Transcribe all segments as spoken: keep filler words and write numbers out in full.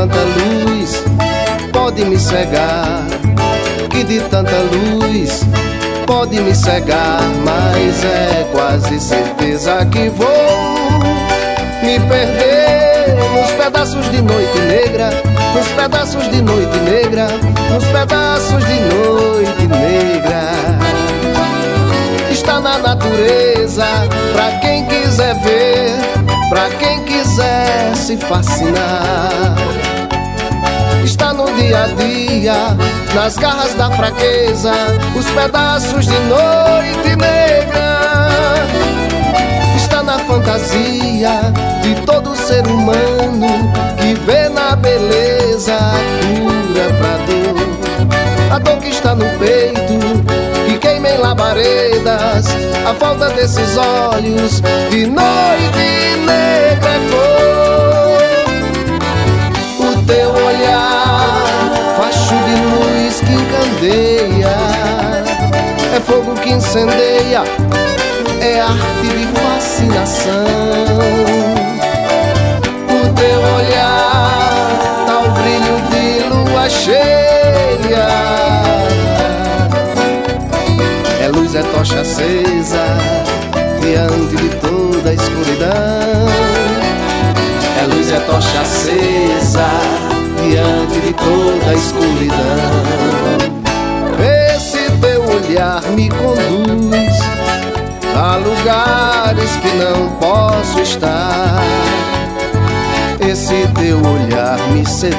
tanta luz pode me cegar, que de tanta luz pode me cegar, mas é quase certeza que vou me perder nos pedaços de noite negra, nos pedaços de noite negra, nos pedaços de noite negra. Está na natureza, pra quem quiser ver, pra quem quiser se fascinar. Está no dia a dia, nas garras da fraqueza, os pedaços de noite negra. Está na fantasia de todo ser humano que vê na beleza a cura pra dor. A dor que está no peito, que queima em labaredas, a falta desses olhos de noite negra cor. O teu olhar, facho de luz que encandeia, é fogo que incendeia, é arte de fascinação. O teu olhar, tal brilho de lua cheia, é luz, é tocha acesa diante de toda a escuridão. É luz, é tocha acesa diante de toda a escuridão. Esse teu olhar me conduz a lugares que não posso estar. Esse teu olhar me seduz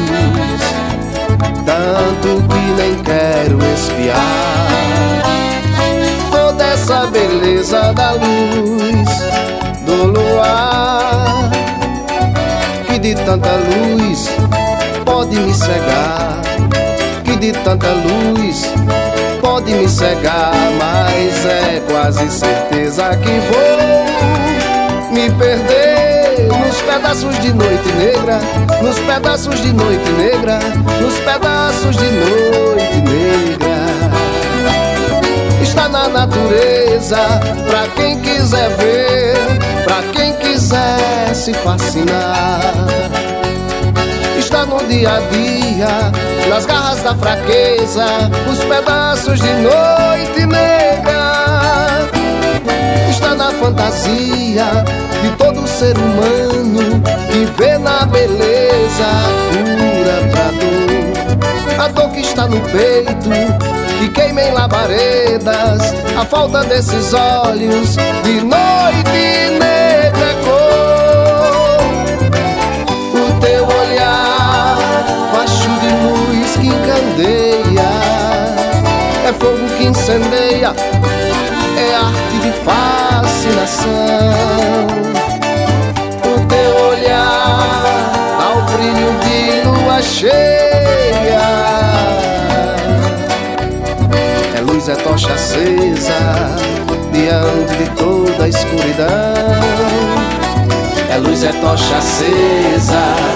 tanto que nem quero espiar. Toda essa beleza da luz do luar, que de tanta luz pode me cegar, que de tanta luz pode me cegar, mas é quase certeza que vou me perder nos pedaços de noite negra, nos pedaços de noite negra, nos pedaços de noite negra. Está na natureza, pra quem quiser ver, pra quem quiser se fascinar. Está no dia a dia, nas garras da fraqueza, os pedaços de noite negra. Está na fantasia de todo ser humano que vê na beleza a cura pra dor. A dor que está no peito, que queima em labaredas, a falta desses olhos de noite negra cor. O teu olhar, facho de luz que encandeia, é fogo que incendeia, é arte de fascinação. O teu olhar, ao brilho de lua cheia, é luz, é tocha acesa diante de toda a escuridão. É luz, é tocha acesa